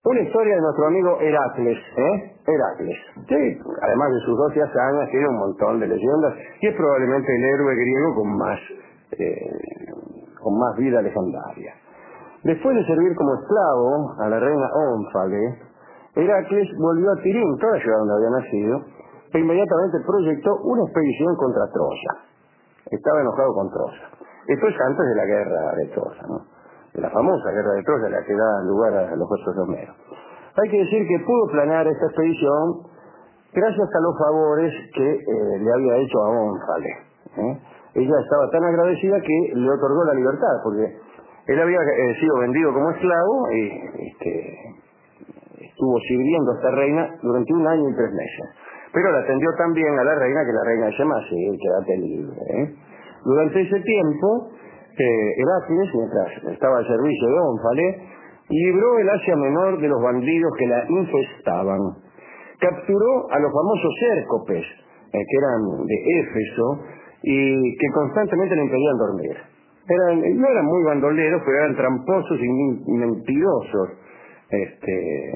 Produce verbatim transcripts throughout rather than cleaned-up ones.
Una historia de nuestro amigo Heracles, ¿eh? Heracles. Sí, además de sus doce hazañas, tiene un montón de leyendas y es probablemente el héroe griego con más, eh, con más vida legendaria. Después de servir como esclavo a la reina Ónfale, Heracles volvió a Tirín, toda la ciudad donde había nacido, e inmediatamente proyectó una expedición contra Troya. Estaba enojado con Troya. Esto es antes de la guerra de Troya, ¿no? De la famosa guerra de Troya, la que da lugar a los versos de Homero. Hay que decir que pudo planear esta expedición gracias a los favores que eh, le había hecho a Ónfale, ¿eh? Ella estaba tan agradecida que le otorgó la libertad, porque él había eh, sido vendido como esclavo y este, estuvo sirviendo a esta reina durante un año y tres meses. Pero la atendió tan bien a la reina que la reina dice, más, sí, quédate libre, ¿eh? Durante ese tiempo, eh, Heracles, mientras estaba al servicio de Ónfale, libró el Asia Menor de los bandidos que la infestaban. Capturó a los famosos cércopes, eh, que eran de Éfeso, y que constantemente le impedían dormir. Eran, no eran muy bandoleros, pero eran tramposos y mentirosos. Este,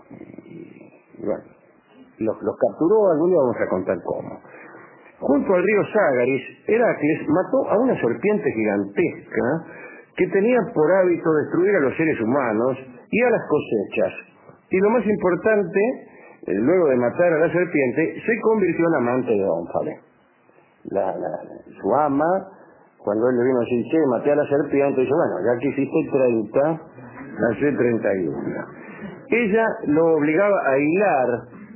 y bueno, los, los capturó, algún día vamos a contar cómo. Junto al río Ságaris, Heracles mató a una serpiente gigantesca que tenía por hábito destruir a los seres humanos y a las cosechas. Y lo más importante, eh, luego de matar a la serpiente, se convirtió en amante de Ónfale. La, la, su ama, cuando él le vino a decir, che, maté a la serpiente, dice, bueno, ya que hiciste treinta, hace treinta y uno. Ella lo obligaba a hilar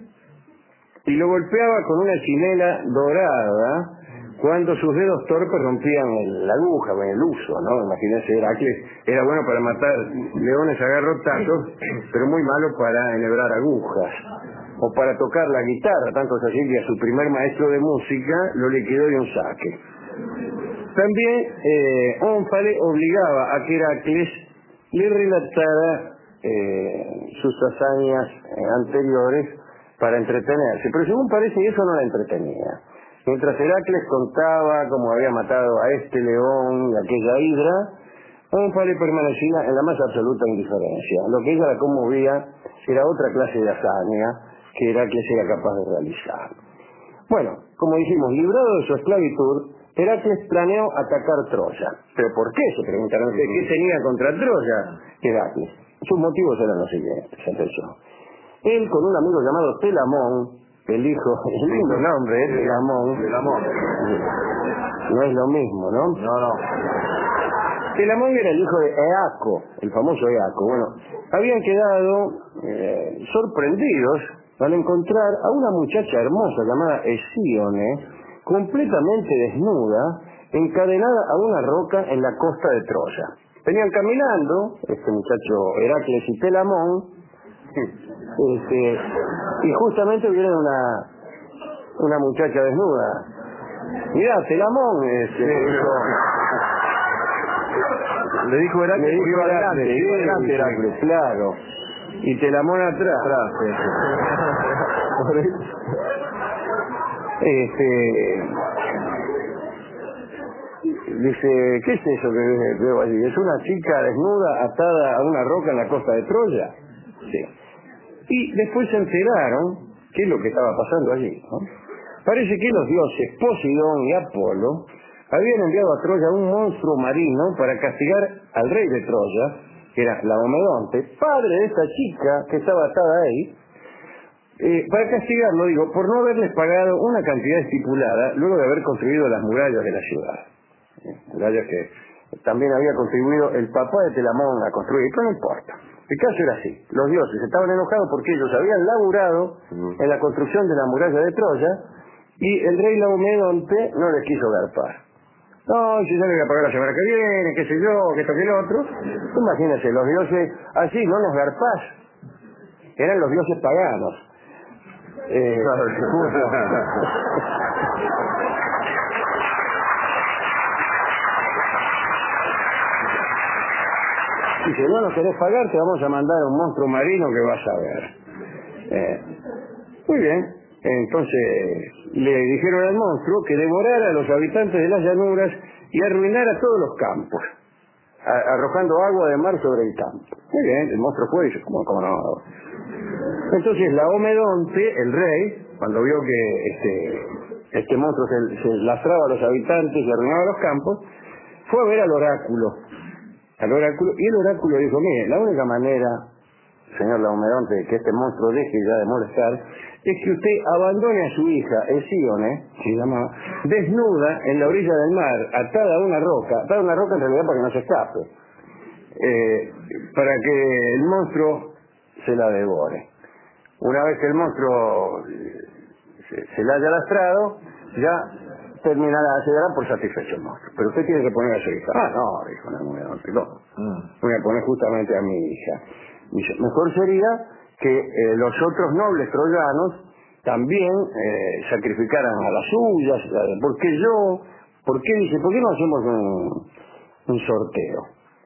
y lo golpeaba con una chinela dorada cuando sus dedos torpes rompían el, la aguja, con el uso, ¿no? Imagínense, Heracles era bueno para matar leones a garrotazos, pero muy malo para enhebrar agujas, o para tocar la guitarra, tanto es así que a su primer maestro de música lo liquidó de un saque. También eh, Ónfale obligaba a que Heracles le relatara eh, sus hazañas eh, anteriores para entretenerse, pero según parece eso no la entretenía. Mientras Heracles contaba cómo había matado a este león y aquella hidra, Ónfale permanecía en la más absoluta indiferencia. Lo que ella la conmovía era otra clase de hazaña que Heracles era capaz de realizar. Bueno, como dijimos, librado de su esclavitud, Heracles planeó atacar Troya. ¿Pero por qué? Se preguntaron. ¿Qué tenía contra Troya Heracles? Sus motivos eran los siguientes, atención. Él, con un amigo llamado Telamón, el hijo, el lindo nombre, ¿eh? Telamón. Telamón. No es lo mismo, ¿no? No, no. Telamón era el hijo de Eaco, el famoso Eaco. Bueno, habían quedado eh, sorprendidos al encontrar a una muchacha hermosa llamada Hesíone, completamente desnuda, encadenada a una roca en la costa de Troya. Venían caminando, este muchacho Heracles y Telamón, este, y justamente vieron una, una muchacha desnuda. Mirá, Telamón, este, le dijo, le dijo Heracles, le dijo iba Heracles, adelante, sí, iba adelante Heracles. claro, y Telamón atrás. Atrás, sí. Este, dice, ¿qué es eso que veo allí? ¿Es una chica desnuda atada a una roca en la costa de Troya? Sí. Y después se enteraron qué es lo que estaba pasando allí, ¿no? Parece que los dioses Poseidón y Apolo habían enviado a Troya un monstruo marino para castigar al rey de Troya, que era Laomedonte, padre de esta chica que estaba atada ahí, eh, para castigarlo, digo, por no haberles pagado una cantidad estipulada luego de haber construido las murallas de la ciudad. Eh, murallas que también había contribuido el papá de Telamón a construir, pero no importa. El caso era así, los dioses estaban enojados porque ellos habían laburado en la construcción de la muralla de Troya y el rey Laomedonte no les quiso garpar. No, si yo le voy a pagar la semana que viene, qué sé yo, que esto que lo otro. Imagínense, los dioses, así, no nos garpás. Eran los dioses paganos. Eh, y si no nos querés pagar, te vamos a mandar a un monstruo marino que vas a ver. Eh, muy bien, entonces le dijeron al monstruo que devorara a los habitantes de las llanuras y arruinara todos los campos. a, arrojando agua de mar sobre el campo. Muy bien, el monstruo fue y dice, ¿cómo, cómo no? Entonces Laomedonte, el rey, cuando vio que este, este monstruo se, se lastraba a los habitantes y arruinaba los campos, fue a ver al oráculo. Al oráculo, y el oráculo dijo, mire, la única manera, señor Laomedonte, de que este monstruo deje ya de molestar, es que usted abandone a su hija, Hesíone, se llamaba, desnuda en la orilla del mar, atada a una roca, atada a una roca en realidad para que no se escape, eh, para que el monstruo se la devore. Una vez que el monstruo se, se la haya lastrado, ya terminará, se dará por satisfecho el monstruo. Pero usted tiene que poner a su hija. Ah, no, dijo Laomedonte, no. Voy a poner justamente a mi hija. Dice, mejor sería que eh, los otros nobles troyanos también eh, sacrificaran a las suyas. ¿Por qué yo? ¿Por qué? Dice, ¿por qué no hacemos un, un sorteo?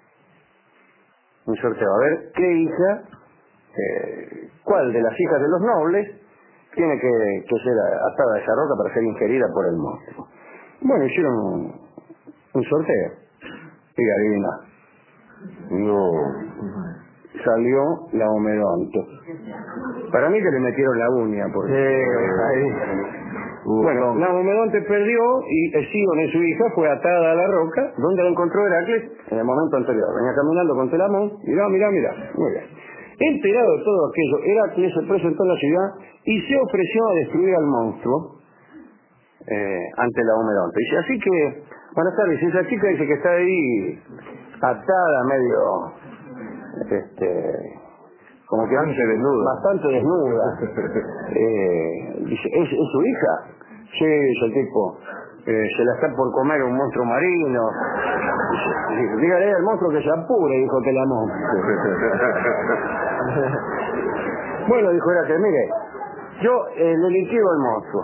Un sorteo, a ver qué hija, eh, cuál de las hijas de los nobles tiene que, que ser atada a esa roca para ser ingerida por el monstruo. Bueno, hicieron un, un sorteo. Y adivina. No. Salió Laomedonte. Para mí que le metieron la uña. Porque, eh, bueno, Laomedonte perdió y Hesíone, su hija, fue atada a la roca, donde la encontró Heracles en el momento anterior. Venía caminando con Telamón, mirá, mirá, mirá. Muy bien. Enterado de todo aquello, Heracles se presentó en la ciudad y se ofreció a destruir al monstruo eh, ante Laomedonte. Dice, así que, buenas tardes, esa chica dice que está ahí atada, medio, este, como que bastante desnuda. Bastante desnuda. eh, dice, ¿es, ¿es su hija? Sí, dice el tipo, eh, se la está por comer un monstruo marino. Dice, dice, dígale al monstruo que se apure, dijo Telamón. Bueno, dijo Heracles, mire, yo eh, le liquido al monstruo.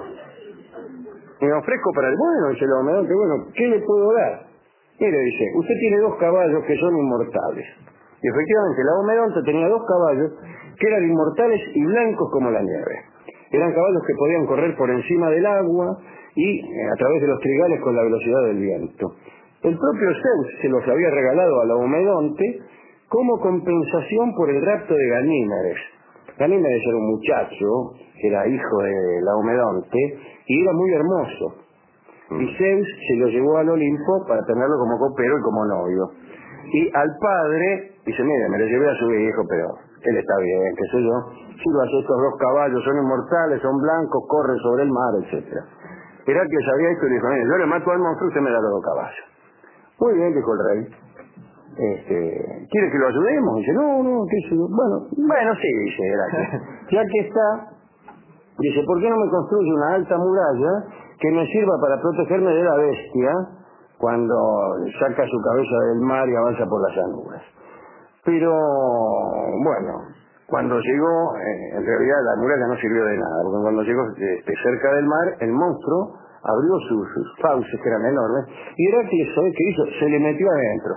Me ofrezco para el bueno, dice Laomedonte, bueno, ¿qué le puedo dar? Mire, dice, usted tiene dos caballos que son inmortales. Y efectivamente, Laomedonte tenía dos caballos que eran inmortales y blancos como la nieve. Eran caballos que podían correr por encima del agua y eh, a través de los trigales con la velocidad del viento. El propio Zeus se los había regalado a Laomedonte como compensación por el rapto de Ganímedes. Ganímedes era un muchacho que era hijo de Laomedonte y era muy hermoso. Y Zeus se lo llevó al Olimpo para tenerlo como copero y como novio. Y al padre dice, mire, me lo llevé a su hijo, pero él está bien, qué sé yo. Sirva a estos dos caballos, son inmortales, son blancos, corren sobre el mar, etcétera. Heracles sabía esto y le dijo, mire, yo le mato al monstruo y usted me da los dos caballos. Muy bien, dijo el rey. Este, ¿quiere que lo ayudemos? Dice, no, no, qué sé yo. Bueno, bueno, sí, dice Heracles. Ya que está, dice, ¿por qué no me construye una alta muralla que me sirva para protegerme de la bestia cuando saca su cabeza del mar y avanza por las llanuras? Pero, bueno, cuando llegó, eh, en realidad la muralla no sirvió de nada, porque cuando llegó este, cerca del mar, el monstruo abrió sus, sus fauces, que eran enormes, y Heracles, ¿sabes qué hizo? Se le metió adentro.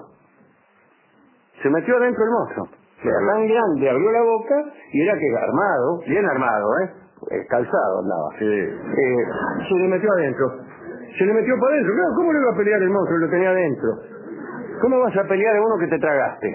Se metió adentro el monstruo. Era tan grande, abrió la boca, y Heracles armado, bien armado, ¿eh? eh calzado andaba. Sí. Eh, se le metió adentro. Se le metió para adentro. Claro, ¿cómo le iba a pelear el monstruo? Lo tenía adentro. ¿Cómo vas a pelear a uno que te tragaste?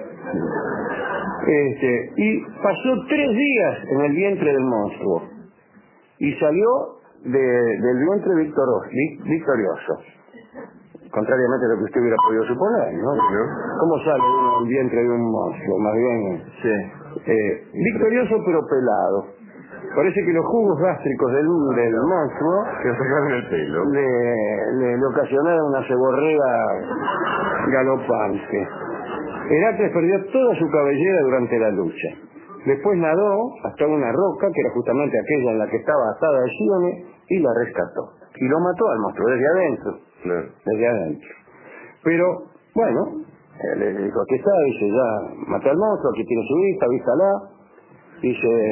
Este, y pasó tres días en el vientre del monstruo. Y salió de, del vientre victoroso, victorioso. Contrariamente a lo que usted hubiera podido suponer, ¿no? ¿Cómo sale uno del vientre de un monstruo? Más bien, sí. eh, victorioso pero pelado. Parece que los jugos gástricos del, del monstruo que sacaron el pelo le, le, le ocasionaron una ceborrea galopante. Heracles perdió toda su cabellera durante la lucha. Después nadó hasta una roca, que era justamente aquella en la que estaba atada a Hesíone, y la rescató. Y lo mató al monstruo desde adentro. Claro. Desde adentro. Pero, bueno, él le dijo, aquí está, dice, ya maté al monstruo, aquí tiene su vista, vístala. Dice,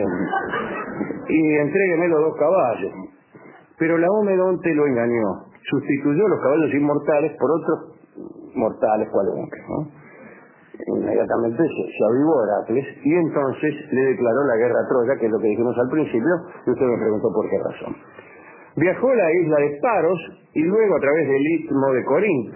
y entrégueme los dos caballos. Pero Laomedonte lo engañó. Sustituyó los caballos inmortales por otros mortales cualunques, ¿no? Inmediatamente se, se avivó Heracles y entonces le declaró la guerra a Troya, que es lo que dijimos al principio, y usted me preguntó por qué razón. Viajó a la isla de Paros y luego a través del istmo de Corinto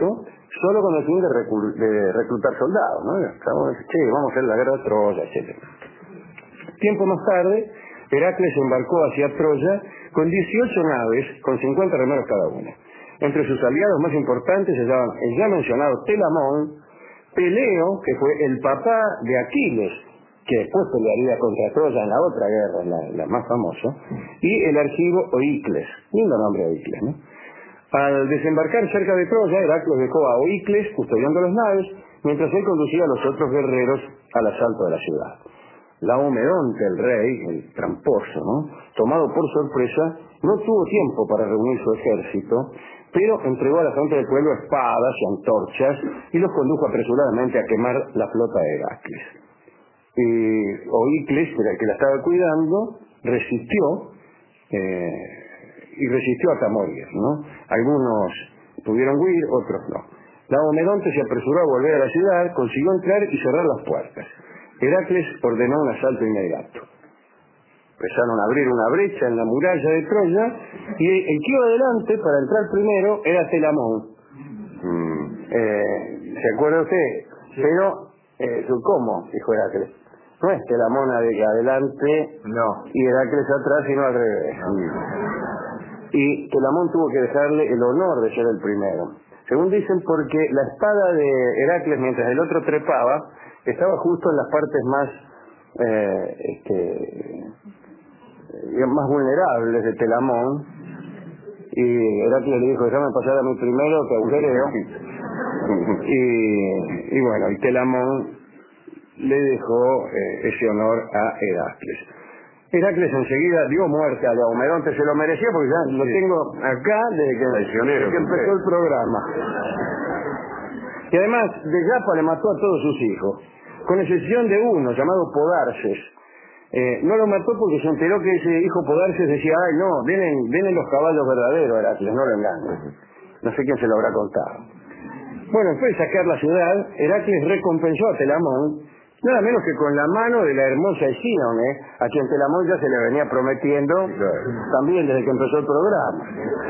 solo con el fin de, reclu de reclutar soldados, ¿no? Estamos, che, vamos a hacer la guerra de Troya, etcétera. Tiempo más tarde, Heracles embarcó hacia Troya con dieciocho naves, con cincuenta remeros cada una. Entre sus aliados más importantes se llaman el ya mencionado Telamón, Peleo, que fue el papá de Aquiles, que después pelearía contra Troya en la otra guerra, la, la más famosa, y el argivo Oicles, lindo nombre Oicles, ¿no? Al desembarcar cerca de Troya, Heracles dejó a Oicles custodiando las naves, mientras él conducía a los otros guerreros al asalto de la ciudad. Laomedonte, el rey, el tramposo, ¿no?, tomado por sorpresa, no tuvo tiempo para reunir su ejército, pero entregó a la gente del pueblo espadas y antorchas y los condujo apresuradamente a quemar la flota de Heracles. Y Oicles, que era el que la estaba cuidando, resistió, eh, y resistió hasta morir, ¿no? Algunos pudieron huir, otros no. Laomedonte se apresuró a volver a la ciudad, consiguió entrar y cerrar las puertas. Heracles ordenó un asalto inmediato. Empezaron a abrir una brecha en la muralla de Troya y el que iba adelante para entrar primero era Telamón. Mm. Eh, ¿Se acuerda usted? Sí. Pero, eh, ¿cómo? Dijo Heracles. No es Telamón de adelante, no, y Heracles atrás, sino al revés. Mm. Y Telamón tuvo que dejarle el honor de ser el primero. Según dicen, porque la espada de Heracles, mientras el otro trepaba, estaba justo en las partes más eh, este, más vulnerables de Telamón, y Heracles le dijo, déjame pasar a mí primero, que agujereo. y, y bueno, y Telamón le dejó eh, ese honor a Heracles. Heracles enseguida dio muerte a Laomedonte, se lo merecía porque ya lo tengo acá desde que, desde que empezó el programa. Y además, de Yapa le mató a todos sus hijos, con excepción de uno, llamado Podarces. Eh, no lo mató porque se enteró que ese hijo Podarces decía, ay no, denle, denle los caballos verdaderos, Heracles, no lo engañen. No sé quién se lo habrá contado. Bueno, después de sacar la ciudad, Heracles recompensó a Telamón, nada menos que con la mano de la hermosa Escíone, a quien Telamón ya se le venía prometiendo también desde que empezó el programa.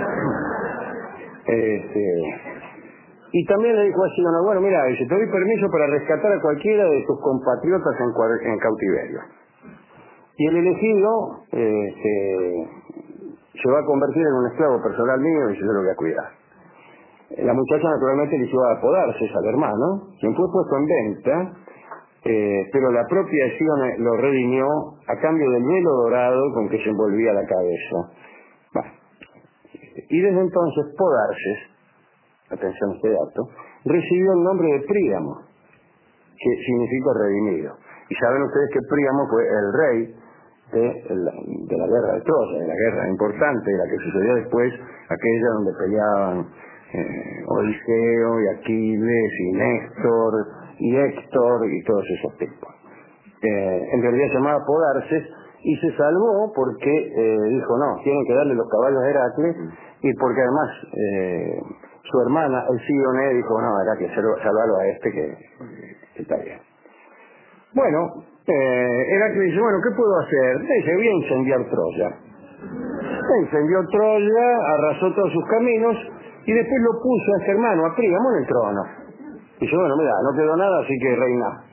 Este... Y también le dijo a Escíone, bueno, mira, dice, te doy permiso para rescatar a cualquiera de tus compatriotas en, en cautiverio. Y el elegido eh, se, se va a convertir en un esclavo personal mío y yo lo voy a cuidar. La muchacha naturalmente eligió a Podarces, al hermano, quien fue puesto en venta, eh, pero la propia Escíone lo redimió a cambio del velo dorado con que se envolvía la cabeza. Bueno, y desde entonces Podarces, atención a este dato, recibió el nombre de Príamo, que significa redimido. Y saben ustedes que Príamo fue el rey de la, de la guerra de Troya, de la guerra importante, de la que sucedió después, aquella donde peleaban eh, Odiseo y Aquiles y Néstor y Héctor y todos esos tipos. Eh, en realidad se llamaba Podarces y se salvó porque eh, dijo, no, tienen que darle los caballos a Heracles, y porque además eh, su hermana, Escíone, dijo, no, Heracles, salvalo a este que, que está bien. Bueno, eh, Heracles dice, bueno, ¿qué puedo hacer? Dice, voy a incendiar Troya. Incendió Troya, arrasó todos sus caminos, y después lo puso a su hermano, a Príamo, en el trono. Dice, bueno, mira, no quedó nada, así que reina.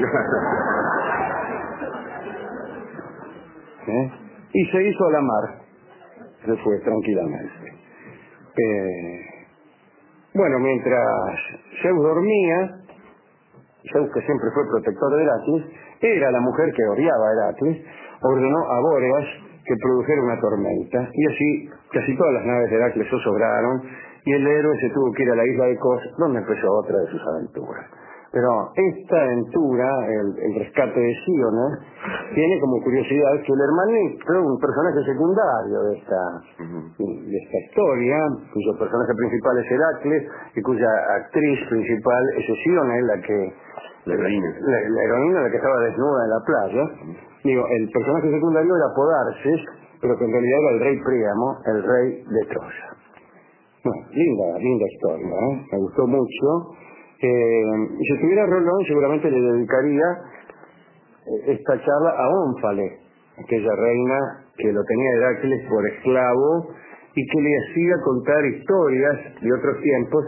¿Eh? Y se hizo a la mar. Se fue tranquilamente. Eh, bueno, mientras Zeus dormía, Zeus, que siempre fue protector de Heracles, era la mujer que odiaba a Heracles, ordenó a Bóreas que produjera una tormenta, y así casi todas las naves de Heracles zozobraron, y el héroe se tuvo que ir a la isla de Cos, donde empezó otra de sus aventuras. Pero esta aventura, el, el rescate de Escíone, tiene como curiosidad que el hermanito, un personaje secundario de esta, de esta historia, cuyo personaje principal es Heracles, y cuya actriz principal es Escíone, la que la heroína, la, la heroína la que estaba desnuda en la playa. Digo, el personaje secundario era Podarces, pero que en realidad era el rey Príamo, el rey de Troya. Bueno, linda, linda historia, ¿eh? Me gustó mucho. Eh, y si estuviera Rolón seguramente le dedicaría esta charla a Ónfale, aquella reina que lo tenía Heracles por esclavo y que le hacía contar historias de otros tiempos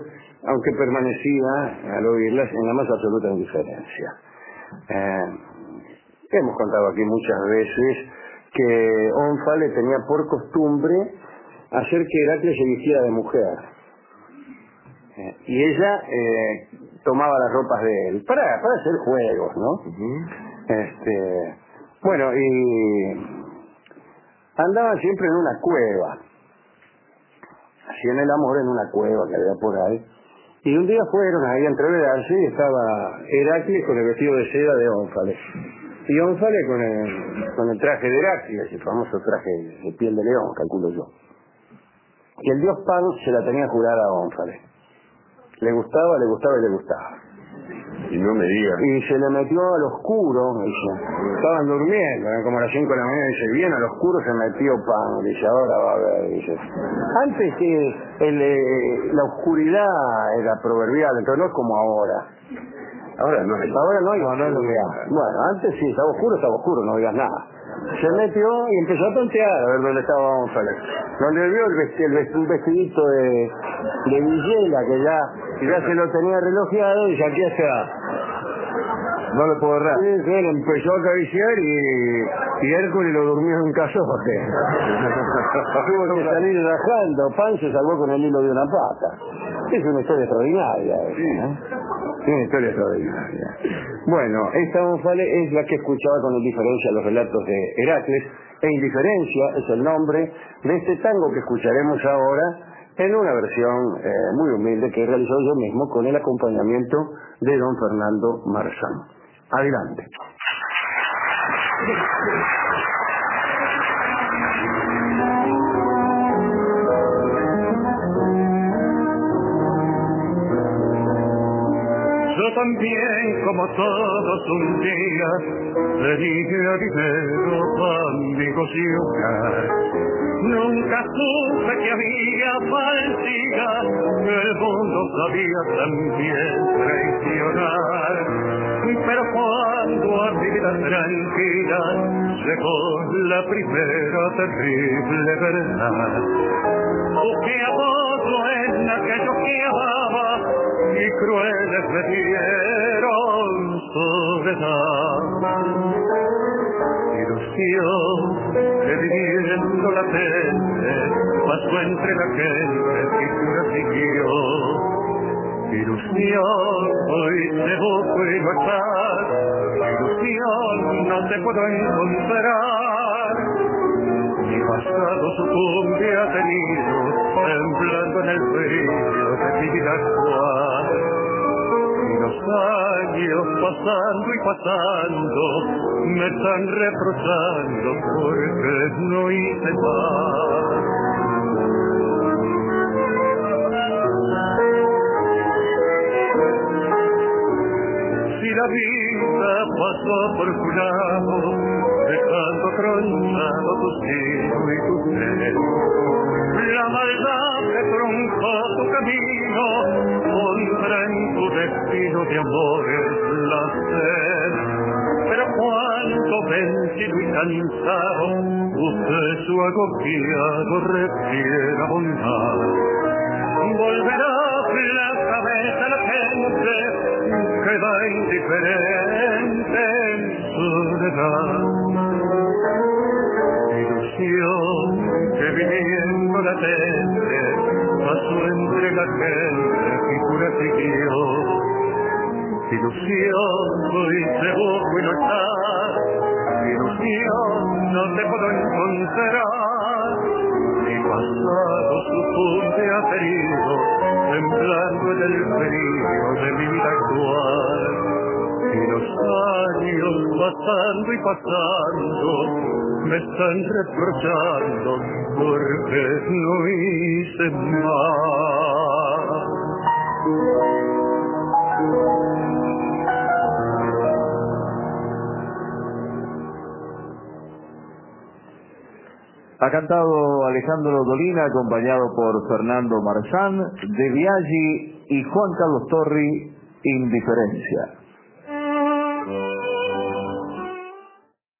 aunque permanecía al oírlas en la más absoluta indiferencia. Eh, hemos contado aquí muchas veces que Ónfale tenía por costumbre hacer que Heracles se vistiera de mujer. Eh, y ella eh, tomaba las ropas de él para, para hacer juegos, ¿no? Uh-huh. Este, bueno, y andaban siempre en una cueva, hacían el amor en una cueva que había por ahí, y un día fueron ahí a entreverarse y estaba Heracles con el vestido de seda de Ónfale, y Ónfale con el, con el traje de Heracles, el famoso traje de piel de león, calculo yo. Y el dios Pan se la tenía jurada a Ónfale. Le gustaba, le gustaba y le gustaba. Y no me diga. Y se le metió al oscuro, dice. Estaban durmiendo, eran como a las cinco de la mañana, dice, bien al oscuro se metió Pan, dice, ahora va a ver, dice. Antes que el, eh, la oscuridad era proverbial, entonces no es como ahora. Ahora no hay. Ahora no hay no, no, no, bueno, antes sí, estaba oscuro, estaba oscuro, no digas nada. Se metió y empezó a tontear a ver dónde estaba Ónfale. Donde vio el, vesti, el vesti, un vestidito de, de Villela que ya, que ya se lo tenía relojeado y ya aquí está. No le puedo errar. Sí, sí, él empezó a acariciar y, y Hércules lo durmió en un cazote. Tuvo que salir rajando. Pan se salvó con el hilo de una pata. Es una historia extraordinaria. Sí. ¿eh? Es una historia extraordinaria. Bueno, esta Ónfale es la que escuchaba con indiferencia los relatos de Heracles, e Indiferencia es el nombre de este tango que escucharemos ahora en una versión eh, muy humilde que he realizado yo mismo con el acompañamiento de don Fernando Marzán. Adelante. Yo también, como todos un día, le dije a dinero, amigos y hogar. Nunca supe que había falsidad, que el mundo sabía también traicionar. Pero cuando a mi vida tranquila llegó la primera terrible verdad, busqué apoyo en aquello que amaba y crueles me dieron soledad. Ilusión que viviendo latente pasó entre la gente que cura siguió. Ilusión, hoy te busco y no estás. Ilusión, no te puedo encontrar. Mi pasado sucumbe atenido, temblando en el frío de mi vida actual. Y los años pasando y pasando me están reprochando porque no hice más. Si la vida pasó por tu lado, dejando tronchado tu sino y tu ser, la maldad que truncó tu camino, contra en tu destino de amores la sed. Pero cuando vencido y cansado, usted su agobiado refiere a bondad. Volverá la cabeza a la gente, queda indiferente en soledad. Ilusión que viviendo latente pasó entre la gente y pura siguió. Ilusión, hoy te busco y no estás. Ilusión, no te puedo encontrar. Mi pasado sucumbe aterido, temblando en el frío de mi vida actual. Y los años pasando y pasando me están reprochando porque no hice más. Ha cantado Alejandro Dolina, acompañado por Fernando Marzán, De Biaggi y Juan Carlos Torri, Indiferencia.